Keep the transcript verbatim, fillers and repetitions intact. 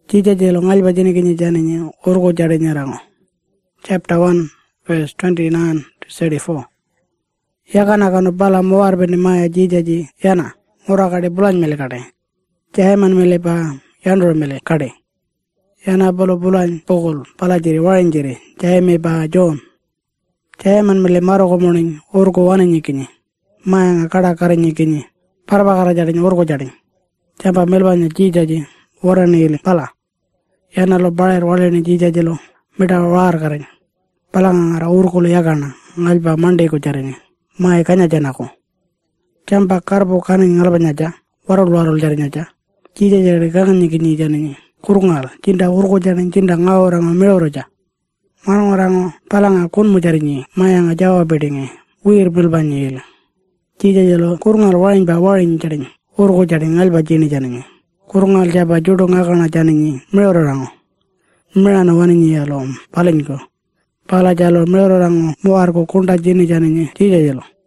Jija jelo ngal bajini kini jani urgo jade nyarango. Chapter one, verse twenty-nine to thirty-four. Yakana kanu bala muar beni maya jija ji yana mura kade bulan mele kade. Jaheman mele pa yandro mele kade. Yana bolo bulan pokol pala jiri warin jiri jaheme pa John. Jaheman mele maro ko morning urgo wane nyikini. Maya nga kada kare nyikini. Parba kara jade urgo jade. Jampa melbanya jija ji warani ile pala. Yana lo baler wale ni jija jelo mita war kare. Pala ngara urgo lo yakana ngalba mande ko jare ni. Mai kanya jana ko. Jampa karbo kani ngalba nyaja warol warol jare nyaja. Jija jare kangan nyikini jane ni. Kurungal cinta urgo jane cinta ngawra ngamelo ja. Marang orang palanga kun mu jare ni maya nga jawa bedinge wir bilbanyi ile. Jija jelo kurungal wain ba wain jare ni. Urgo jare ngalba jini jane ni. Kurungal jaba judo ngakana jane ni melo rango. Mela wani ni yalo paling ko. Pala jalo melo rango muar ko kunda jini jane ni jija jelo.